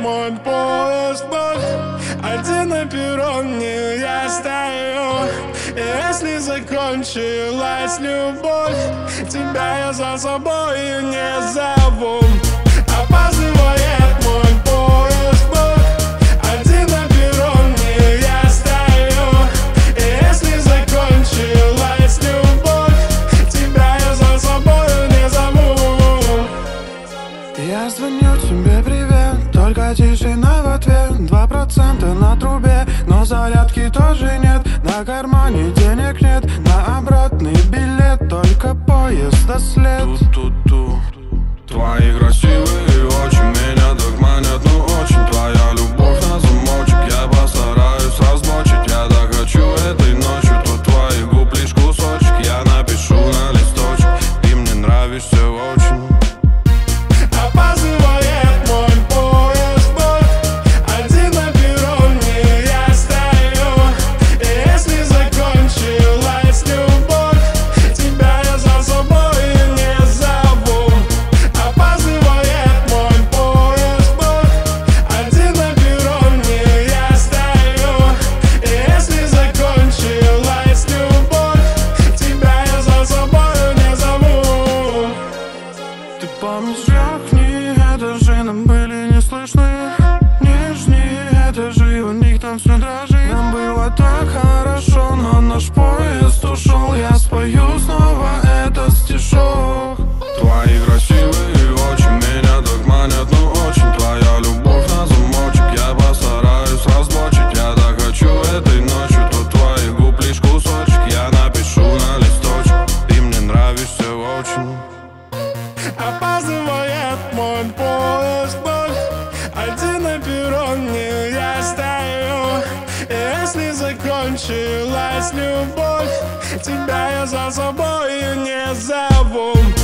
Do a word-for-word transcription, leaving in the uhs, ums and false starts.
мой поезд вновь. Один на перроне я стою. И если закончилась любовь, тебя я за собой не зову. Опаздывает мой поезд вновь. Один на перроне я стою. И если закончилась любовь, тебя я за собой не зову. Я звоню тебе, привет, только тишина в ответ. Два процента на трубе, но зарядки тоже нет. На кармане денег нет, на обратный билет только поезд до след. Ту-ту-ту. Твои красивые очи меня так манят, ну очень. Твоя любовь на замочек, я постараюсь размочить. Я так хочу этой ночью, тут твоих губ лишь кусочек. Я напишу на листочек, ты мне нравишься очень. Опаздывает мой поезд вновь. Один на перроне я стою. И если закончилась любовь, тебя я за собой не зову. Опаздывает мой поезд вновь. Один на перроне я стою. И если закончилась любовь, тебя я за собой не зову. Ты помнишь окни, этажи нам были не слышны. Нижние этажи, у них там все дрожит. Нам было так хорошо, но наш поезд ушел. Я спою снова этот стишок. Твои красивые очи меня так манят, ну очень. Твоя любовь на замочек, я постараюсь разблочить. Я так хочу этой ночью, тут твоих губ лишь кусочек. Я напишу на листочек, ты мне нравишься очень. Опаздывает мой поезд вновь. Один на перроне я стою. И если закончилась любовь, тебя я за собой не зову.